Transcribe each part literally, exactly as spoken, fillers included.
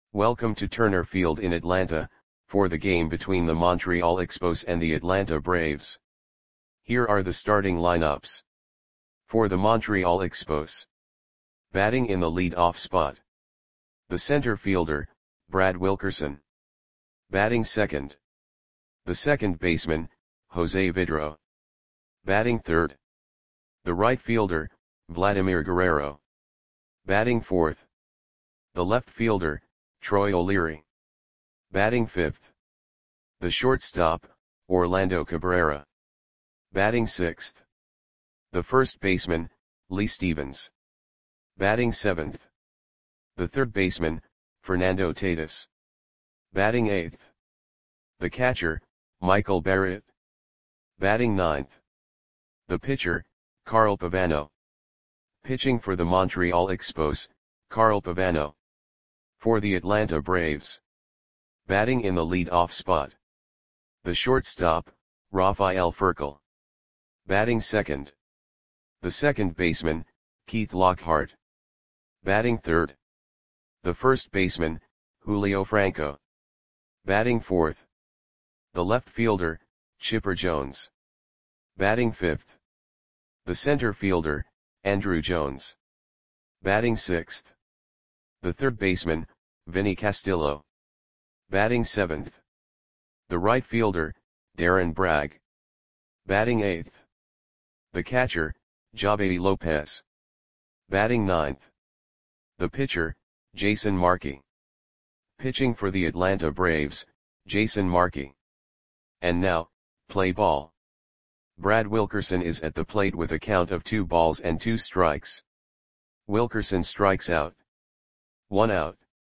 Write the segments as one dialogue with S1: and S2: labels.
S1: Welcome to Turner Field in Atlanta, for the game between the Montreal Expos and the Atlanta Braves. Here are the starting lineups. For the Montreal Expos. Batting in the lead-off spot. The center fielder, Brad Wilkerson. Batting second. The second baseman, Jose Vidro. Batting third. The right fielder, Vladimir Guerrero. Batting fourth. The left fielder, Troy O'Leary. Batting fifth. The shortstop, Orlando Cabrera. Batting sixth. The first baseman, Lee Stevens. Batting seventh. The third baseman, Fernando Tatis. Batting eighth. The catcher, Michael Barrett. Batting ninth. The pitcher, Carl Pavano. Pitching for the Montreal Expos, Carl Pavano. For the Atlanta Braves. Batting in the lead-off spot. The shortstop, Rafael Furcal. Batting second. The second baseman, Keith Lockhart. Batting third. The first baseman, Julio Franco. Batting fourth. The left fielder, Chipper Jones. Batting fifth. The center fielder, Andruw Jones. Batting sixth. The third baseman, Vinny Castillo. Batting seventh. The right fielder, Darren Bragg. Batting eighth. The catcher, Javi Lopez. Batting ninth. The pitcher, Jason Markey. Pitching for the Atlanta Braves, Jason Markey. And now, play ball. Brad Wilkerson is at the plate with a count of two balls and two strikes. Wilkerson strikes out. One out.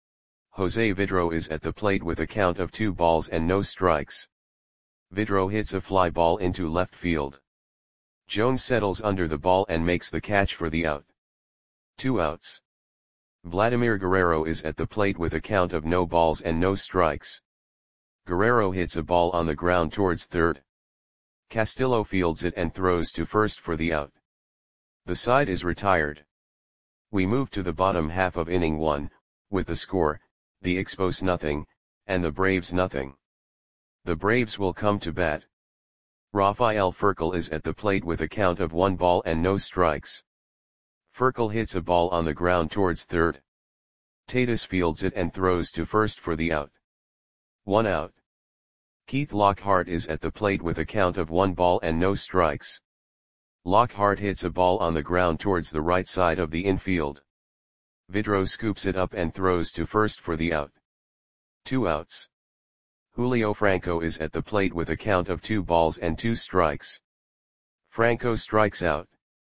S1: Jose Vidro is at the plate with a count of two balls and no strikes. Vidro hits a fly ball into left field. Jones settles under the ball and makes the catch for the out. Two outs. Vladimir Guerrero is at the plate with a count of no balls and no strikes. Guerrero hits a ball on the ground towards third. Castillo fields it and throws to first for the out. The side is retired. We move to the bottom half of inning one, with the score, the Expos nothing, and the Braves nothing. The Braves will come to bat. Rafael Furcal is at the plate with a count of one ball and no strikes. Furcal hits a ball on the ground towards third. Tatis fields it and throws to first for the out. One out. Keith Lockhart is at the plate with a count of one ball and no strikes. Lockhart hits a ball on the ground towards the right side of the infield. Vidro scoops it up and throws to first for the out. Two outs. Julio Franco is at the plate with a count of two balls and two strikes. Franco strikes out.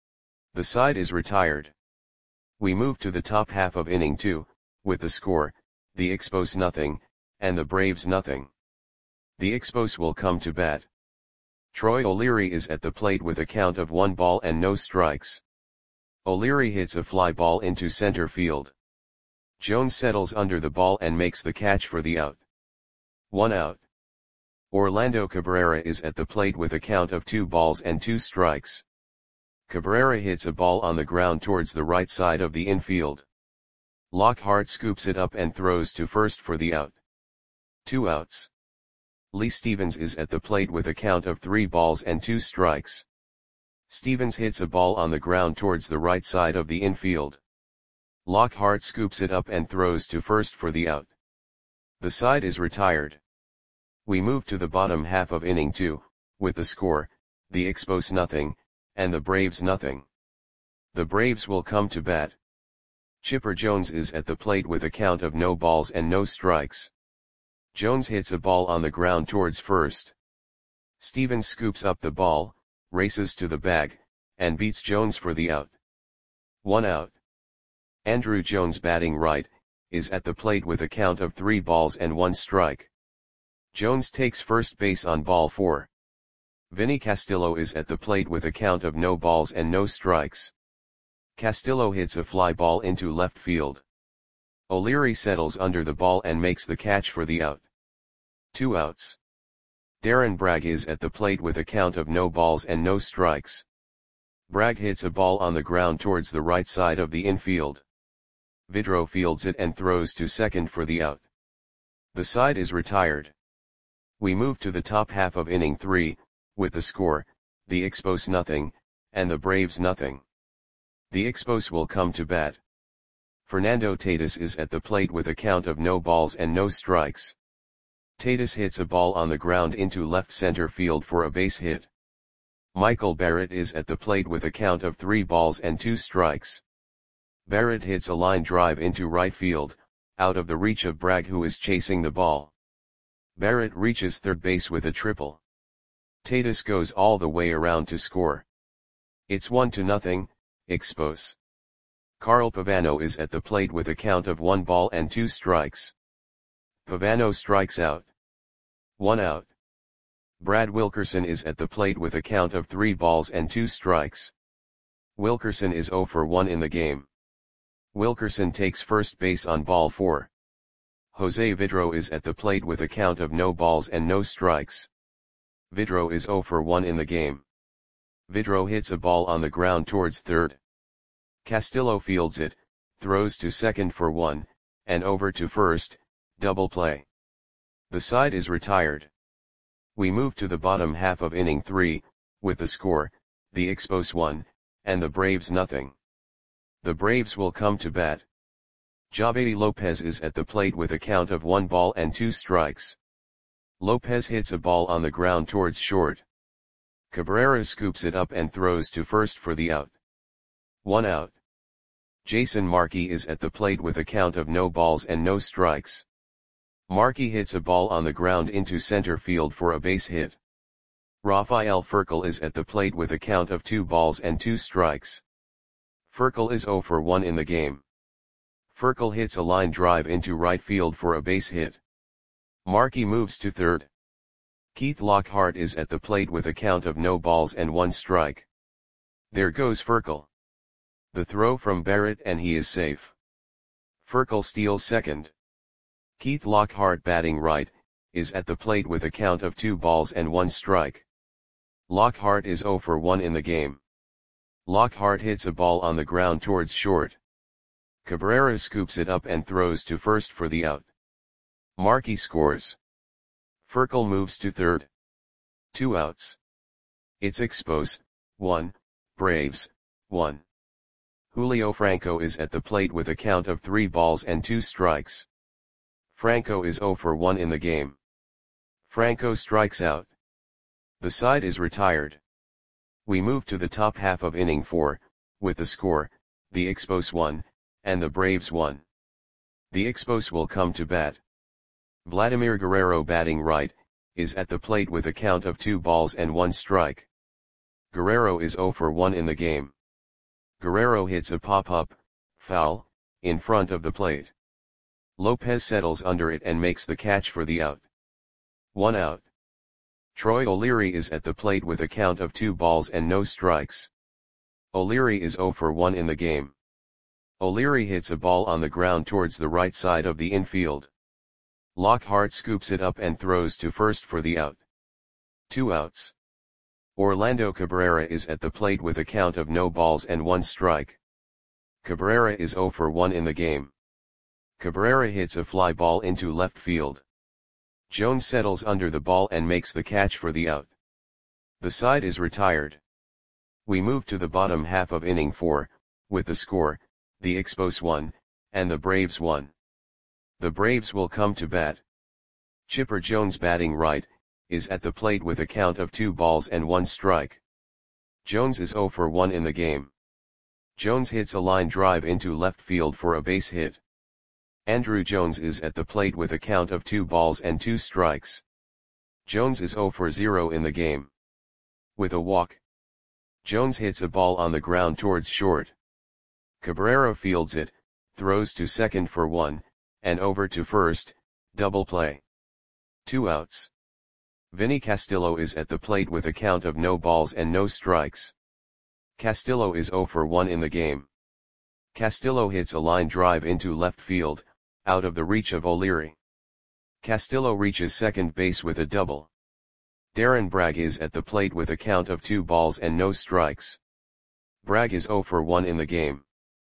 S1: The side is retired. We move to the top half of inning two, with the score, the Expos nothing, and the Braves nothing. The Expos will come to bat. Troy O'Leary is at the plate with a count of one ball and no strikes. O'Leary hits a fly ball into center field. Jones settles under the ball and makes the catch for the out. One out. Orlando Cabrera is at the plate with a count of two balls and two strikes. Cabrera hits a ball on the ground towards the right side of the infield. Lockhart scoops it up and throws to first for the out. Two outs. Lee Stevens is at the plate with a count of three balls and two strikes. Stevens hits a ball on the ground towards the right side of the infield. Lockhart scoops it up and throws to first for the out. The side is retired. We move to the bottom half of inning two, with the score, the Expos nothing, and the Braves nothing. The Braves will come to bat. Chipper Jones is at the plate with a count of no balls and no strikes. Jones hits a ball on the ground towards first. Stevens scoops up the ball, races to the bag, and beats Jones for the out. One out. Andruw Jones, batting right, is at the plate with a count of three balls and one strike. Jones takes first base on ball four. Vinny Castillo is at the plate with a count of no balls and no strikes. Castillo hits a fly ball into left field. O'Leary settles under the ball and makes the catch for the out. Two outs. Darren Bragg is at the plate with a count of no balls and no strikes. Bragg hits a ball on the ground towards the right side of the infield. Vidro fields it and throws to second for the out. The side is retired. We move to the top half of inning three, with the score, the Expos nothing, and the Braves nothing. The Expos will come to bat. Fernando Tatis is at the plate with a count of no balls and no strikes. Tatis hits a ball on the ground into left center field for a base hit. Michael Barrett is at the plate with a count of three balls and two strikes. Barrett hits a line drive into right field, out of the reach of Bragg, who is chasing the ball. Barrett reaches third base with a triple. Tatis goes all the way around to score. It's one to nothing, Expos. Carl Pavano is at the plate with a count of one ball and two strikes. Pavano strikes out. One out. Brad Wilkerson is at the plate with a count of three balls and two strikes. Wilkerson is zero for one in the game. Wilkerson takes first base on ball four. Jose Vidro is at the plate with a count of no balls and no strikes. Vidro is zero for one in the game. Vidro hits a ball on the ground towards third. Castillo fields it, throws to second for one, and over to first, double play. The side is retired. We move to the bottom half of inning three, with the score, the Expos one, and the Braves nothing. The Braves will come to bat. Javady Lopez is at the plate with a count of one ball and two strikes. Lopez hits a ball on the ground towards short. Cabrera scoops it up and throws to first for the out. One out. Jason Markey is at the plate with a count of no balls and no strikes. Markey hits a ball on the ground into center field for a base hit. Rafael Furcal is at the plate with a count of two balls and two strikes. Furcal is zero for one in the game. Furcal hits a line drive into right field for a base hit. Markey moves to third. Keith Lockhart is at the plate with a count of no balls and one strike. There goes Furcal. The throw from Barrett and he is safe. Furcal steals second. Keith Lockhart, batting right, is at the plate with a count of two balls and one strike. Lockhart is zero for one in the game. Lockhart hits a ball on the ground towards short. Cabrera scoops it up and throws to first for the out. Markey scores. Furcal moves to third. Two outs. It's Expos, one, Braves, one. Julio Franco is at the plate with a count of three balls and two strikes. Franco is zero for one in the game. Franco strikes out. The side is retired. We move to the top half of inning four, with the score, the Expos one, and the Braves one. The Expos will come to bat. Vladimir Guerrero, batting right, is at the plate with a count of two balls and one strike. Guerrero is zero for one in the game. Guerrero hits a pop-up, foul, in front of the plate. Lopez settles under it and makes the catch for the out. One out. Troy O'Leary is at the plate with a count of two balls and no strikes. O'Leary is zero for one in the game. O'Leary hits a ball on the ground towards the right side of the infield. Lockhart scoops it up and throws to first for the out. Two outs. Orlando Cabrera is at the plate with a count of no balls and one strike. Cabrera is zero for one in the game. Cabrera hits a fly ball into left field. Jones settles under the ball and makes the catch for the out. The side is retired. We move to the bottom half of inning four, with the score, the Expos one, and the Braves one. The Braves will come to bat. Chipper Jones, batting right, is at the plate with a count of two balls and one strike. Jones is zero for one in the game. Jones hits a line drive into left field for a base hit. Andrew Jones is at the plate with a count of two balls and two strikes. Jones is zero for zero in the game. With a walk. Jones hits a ball on the ground towards short. Cabrera fields it, throws to second for one, and over to first, double play. Two outs. Vinny Castillo is at the plate with a count of no balls and no strikes. Castillo is zero for one in the game. Castillo hits a line drive into left field, out of the reach of O'Leary. Castillo reaches second base with a double. Darren Bragg is at the plate with a count of two balls and no strikes. Bragg is zero for one in the game.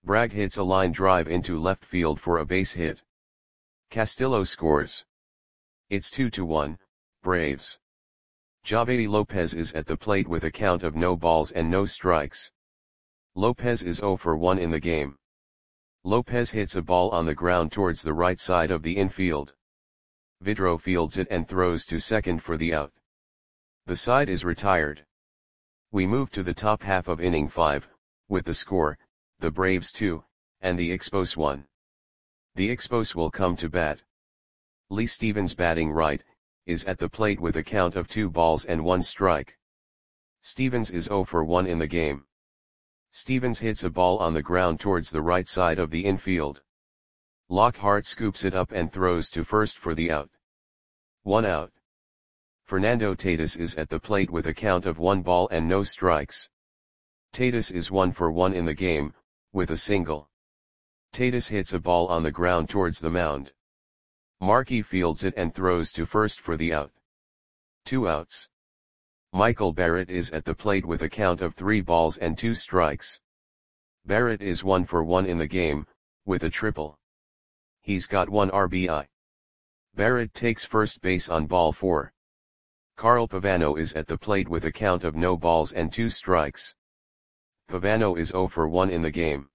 S1: Bragg hits a line drive into left field for a base hit. Castillo scores. It's two to one, Braves. Javedi Lopez is at the plate with a count of no balls and no strikes. Lopez is zero for one in the game. Lopez hits a ball on the ground towards the right side of the infield. Vidro fields it and throws to second for the out. The side is retired. We move to the top half of inning five, with the score, the Braves two, and the Expos one. The Expos will come to bat. Lee Stevens, batting right, is at the plate with a count of two balls and one strike. Stevens is zero for one in the game. Stevens hits a ball on the ground towards the right side of the infield. Lockhart scoops it up and throws to first for the out. One out. Fernando Tatis is at the plate with a count of one ball and no strikes. Tatis is one for one in the game, with a single. Tatis hits a ball on the ground towards the mound. Markey fields it and throws to first for the out. Two outs. Michael Barrett is at the plate with a count of three balls and two strikes. Barrett is one for one in the game, with a triple. He's got one R B I. Barrett takes first base on ball four. Carl Pavano is at the plate with a count of no balls and two strikes. Pavano is zero for one in the game.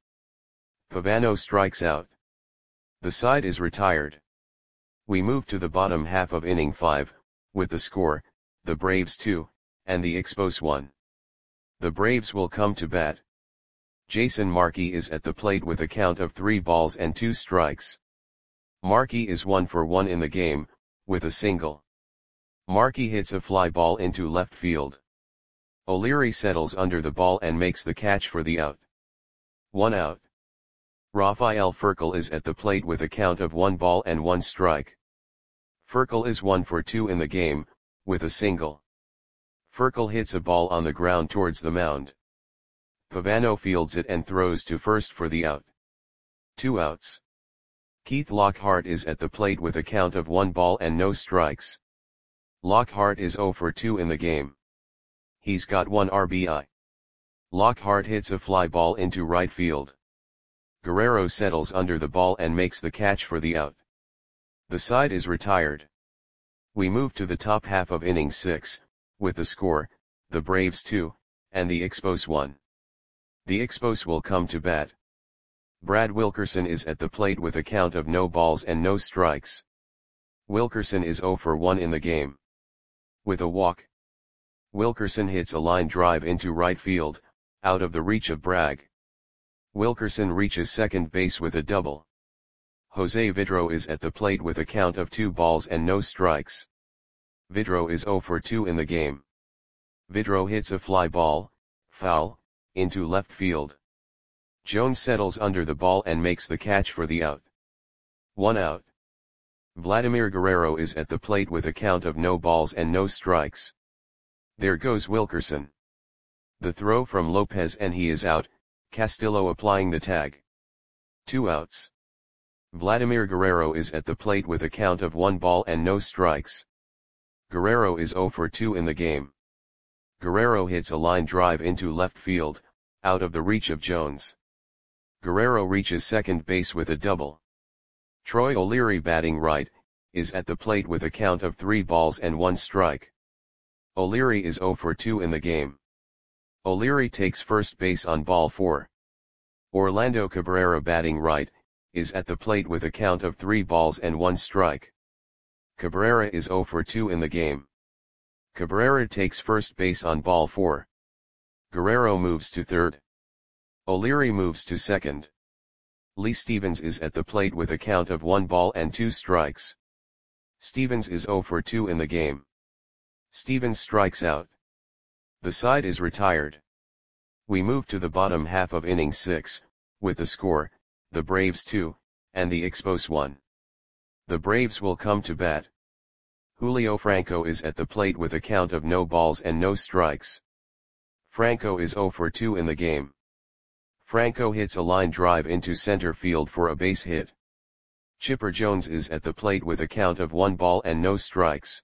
S1: Pavano strikes out. The side is retired. We move to the bottom half of inning five, with the score, the Braves two, and the Expos one. The Braves will come to bat. Jason Markey is at the plate with a count of three balls and two strikes. Markey is one for one in the game, with a single. Markey hits a fly ball into left field. O'Leary settles under the ball and makes the catch for the out. One out. Rafael Furcal is at the plate with a count of one ball and one strike. Furcal is one for two in the game, with a single. Furcal hits a ball on the ground towards the mound. Pavano fields it and throws to first for the out. Two outs. Keith Lockhart is at the plate with a count of one ball and no strikes. Lockhart is zero for two in the game. He's got one R B I. Lockhart hits a fly ball into right field. Guerrero settles under the ball and makes the catch for the out. The side is retired. We move to the top half of inning six, with the score, the Braves two, and the Expos one. The Expos will come to bat. Brad Wilkerson is at the plate with a count of no balls and no strikes. Wilkerson is zero for one in the game. With a walk. Wilkerson hits a line drive into right field, out of the reach of Bragg. Wilkerson reaches second base with a double. Jose Vidro is at the plate with a count of two balls and no strikes. Vidro is zero for two in the game. Vidro hits a fly ball, foul, into left field. Jones settles under the ball and makes the catch for the out. One out. Vladimir Guerrero is at the plate with a count of no balls and no strikes. There goes Wilkerson. The throw from Lopez and he is out, Castillo applying the tag. Two outs. Vladimir Guerrero is at the plate with a count of one ball and no strikes. Guerrero is zero for two in the game. Guerrero hits a line drive into left field, out of the reach of Jones. Guerrero reaches second base with a double. Troy O'Leary, batting right, is at the plate with a count of three balls and one strike. O'Leary is zero for two in the game. O'Leary takes first base on ball four. Orlando Cabrera, batting right, is at the plate with a count of three balls and one strike. Cabrera is zero for two in the game. Cabrera takes first base on ball four. Guerrero moves to third. O'Leary moves to second. Lee Stevens is at the plate with a count of one ball and two strikes. Stevens is zero for two in the game. Stevens strikes out. The side is retired. We move to the bottom half of inning six, with the score, the Braves two, and the Expos one. The Braves will come to bat. Julio Franco is at the plate with a count of no balls and no strikes. Franco is zero for two in the game. Franco hits a line drive into center field for a base hit. Chipper Jones is at the plate with a count of one ball and no strikes.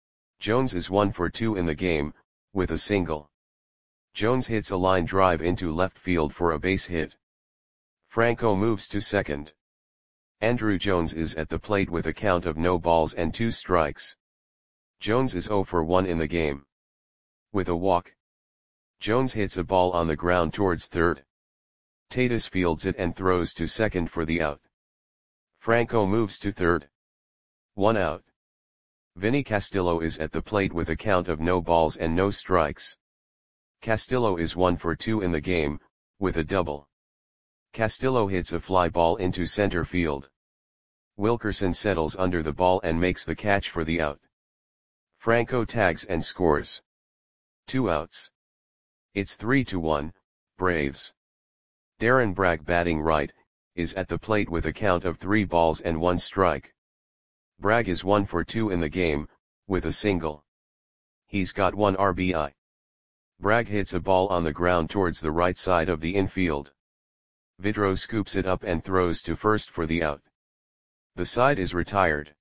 S1: Jones is one for two in the game, with a single. Jones hits a line drive into left field for a base hit. Franco moves to second. Andruw Jones is at the plate with a count of no balls and two strikes. Jones is zero for one in the game. With a walk, Jones hits a ball on the ground towards third. Tatis fields it and throws to second for the out. Franco moves to third. One out. Vinny Castillo is at the plate with a count of no balls and no strikes. Castillo is one for two in the game, with a double. Castillo hits a fly ball into center field. Wilkerson settles under the ball and makes the catch for the out. Franco tags and scores. Two outs. It's three to one, Braves. Darren Bragg, batting right, is at the plate with a count of three balls and one strike. Bragg is one for two in the game, with a single. He's got one R B I. Bragg hits a ball on the ground towards the right side of the infield. Vidro scoops it up and throws to first for the out. The side is retired.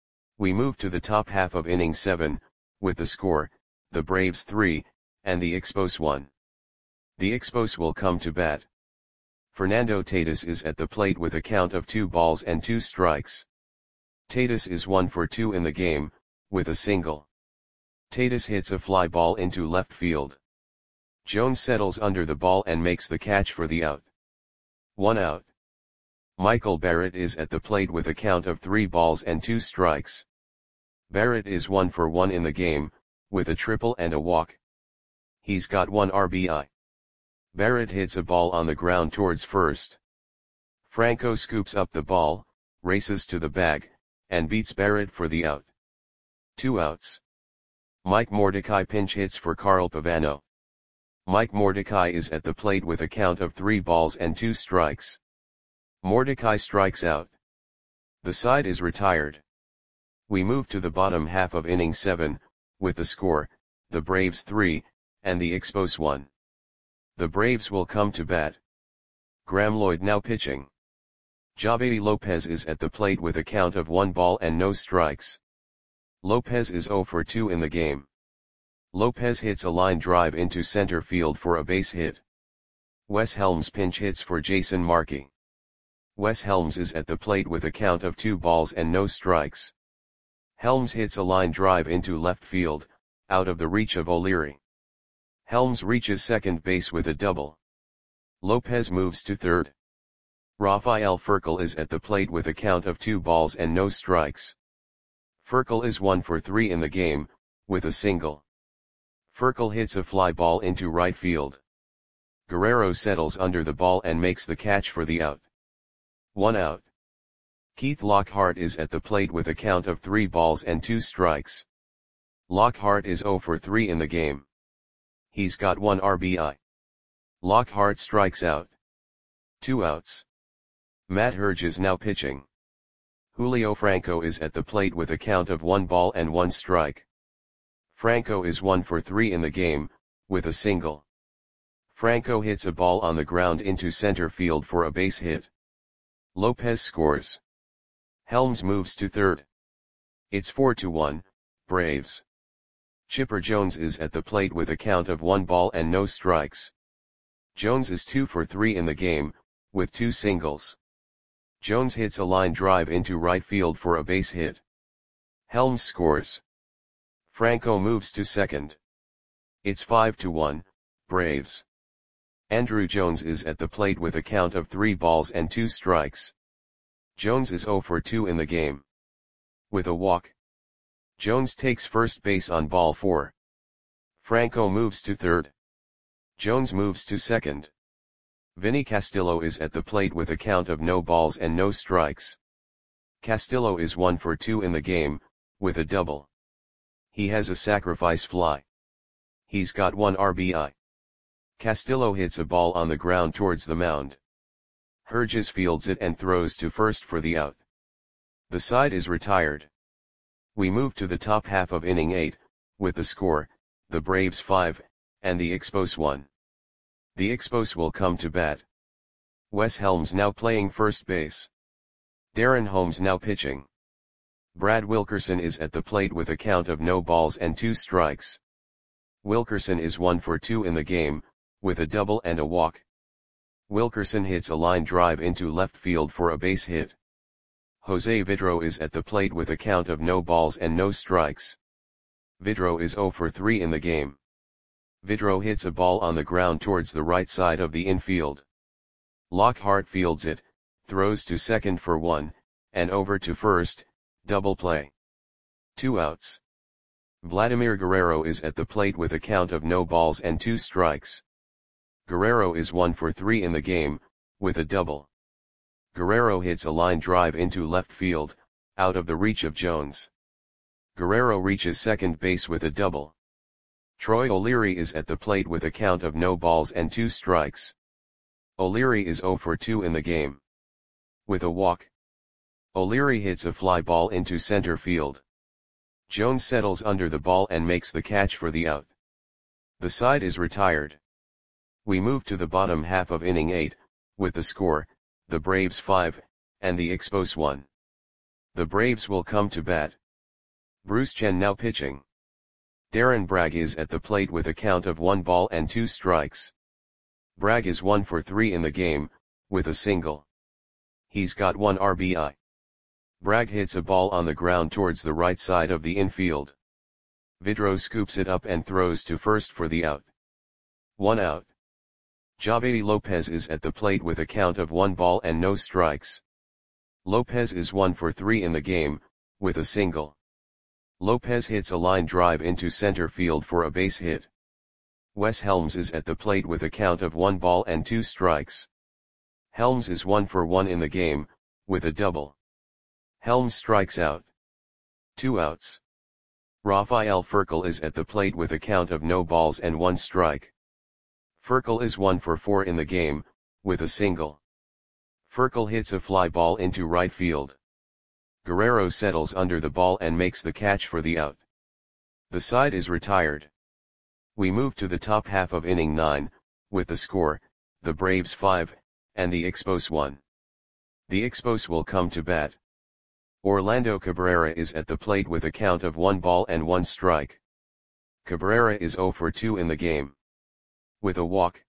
S1: We move to the top half of inning seven, with the score, the Braves three, and the Expos one. The Expos will come to bat. Fernando Tatis is at the plate with a count of two balls and two strikes. Tatis is one for two in the game, with a single. Tatis hits a fly ball into left field. Jones settles under the ball and makes the catch for the out. One out. Michael Barrett is at the plate with a count of three balls and two strikes. Barrett is one for one in the game, with a triple and a walk. He's got one R B I. Barrett hits a ball on the ground towards first. Franco scoops up the ball, races to the bag, and beats Barrett for the out. Two outs. Mike Mordecai pinch hits for Carl Pavano. Mike Mordecai is at the plate with a count of three balls and two strikes. Mordecai strikes out. The side is retired. We move to the bottom half of inning seven, with the score, the Braves three, and the Expos one. The Braves will come to bat. Graeme Lloyd now pitching. Javedi Lopez is at the plate with a count of one ball and no strikes. Lopez is zero for two in the game. Lopez hits a line drive into center field for a base hit. Wes Helms pinch hits for Jason Markey. Wes Helms is at the plate with a count of two balls and no strikes. Helms hits a line drive into left field, out of the reach of O'Leary. Helms reaches second base with a double. Lopez moves to third. Rafael Furcal is at the plate with a count of two balls and no strikes. Furcal is one for three in the game, with a single. Furcal hits a fly ball into right field. Guerrero settles under the ball and makes the catch for the out. One out. Keith Lockhart is at the plate with a count of three balls and two strikes. Lockhart is zero for three in the game. He's got one R B I. Lockhart strikes out. Two outs. Matt Herge is now pitching. Julio Franco is at the plate with a count of one ball and one strike. Franco is one for three in the game, with a single. Franco hits a ball on the ground into center field for a base hit. Lopez scores. Helms moves to third. It's four to one, Braves. Chipper Jones is at the plate with a count of one ball and no strikes. Jones is two for three in the game, with two singles. Jones hits a line drive into right field for a base hit. Helms scores. Franco moves to second. It's five to one, Braves. Andruw Jones is at the plate with a count of three balls and two strikes. Jones is zero for two in the game. With a walk, Jones takes first base on ball four. Franco moves to third. Jones moves to second. Vinny Castillo is at the plate with a count of no balls and no strikes. Castillo is one for two in the game, with a double. He has a sacrifice fly. He's got one R B I. Castillo hits a ball on the ground towards the mound. Herges fields it and throws to first for the out. The side is retired. We move to the top half of inning eight, with the score, the Braves five, and the Expos one. The Expos will come to bat. Wes Helms now playing first base. Darren Holmes now pitching. Brad Wilkerson is at the plate with a count of no balls and two strikes. Wilkerson is one for two in the game, with a double and a walk. Wilkerson hits a line drive into left field for a base hit. Jose Vidro is at the plate with a count of no balls and no strikes. Vidro is zero for three in the game. Vidro hits a ball on the ground towards the right side of the infield. Lockhart fields it, throws to second for one, and over to first, double play. Two outs. Vladimir Guerrero is at the plate with a count of no balls and two strikes. Guerrero is one for three in the game, with a double. Guerrero hits a line drive into left field, out of the reach of Jones. Guerrero reaches second base with a double. Troy O'Leary is at the plate with a count of no balls and two strikes. O'Leary is zero for two in the game. With a walk. O'Leary hits a fly ball into center field. Jones settles under the ball and makes the catch for the out. The side is retired. We move to the bottom half of inning eight, with the score, the Braves five, and the Expos one. The Braves will come to bat. Bruce Chen now pitching. Darren Bragg is at the plate with a count of one ball and two strikes. Bragg is one for three in the game, with a single. He's got one R B I. Bragg hits a ball on the ground towards the right side of the infield. Vidro scoops it up and throws to first for the out. One out. Javedi Lopez is at the plate with a count of one ball and no strikes. Lopez is one for three in the game, with a single. Lopez hits a line drive into center field for a base hit. Wes Helms is at the plate with a count of one ball and two strikes. Helms is one for one in the game, with a double. Helms strikes out. Two outs. Rafael Furcal is at the plate with a count of no balls and one strike. Furcal is one for four in the game, with a single. Furcal hits a fly ball into right field. Guerrero settles under the ball and makes the catch for the out. The side is retired. We move to the top half of inning nine, with the score, the Braves five, and the Expos one. The Expos will come to bat. Orlando Cabrera is at the plate with a count of one ball and one strike. Cabrera is zero for two in the game. With a walk.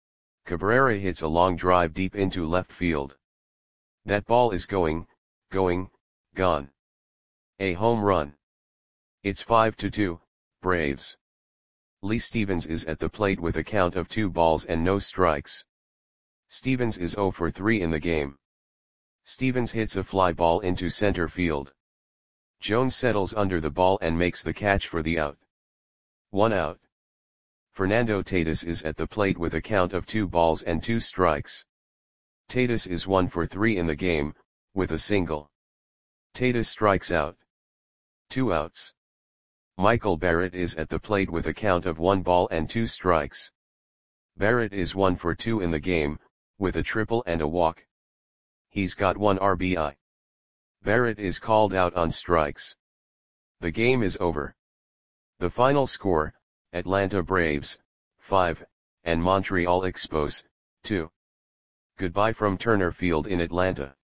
S1: Cabrera hits a long drive deep into left field. That ball is going, going, gone. A home run. It's five to two, Braves. Lee Stevens is at the plate with a count of two balls and no strikes. Stevens is zero for three in the game. Stevens hits a fly ball into center field. Jones settles under the ball and makes the catch for the out. One out. Fernando Tatis is at the plate with a count of two balls and two strikes. Tatis is one for three in the game, with a single. Tatis strikes out. Two outs. Michael Barrett is at the plate with a count of one ball and two strikes. Barrett is one for two in the game, with a triple and a walk. He's got one R B I. Barrett is called out on strikes. The game is over. The final score, Atlanta Braves, five, and Montreal Expos, two. Goodbye from Turner Field in Atlanta.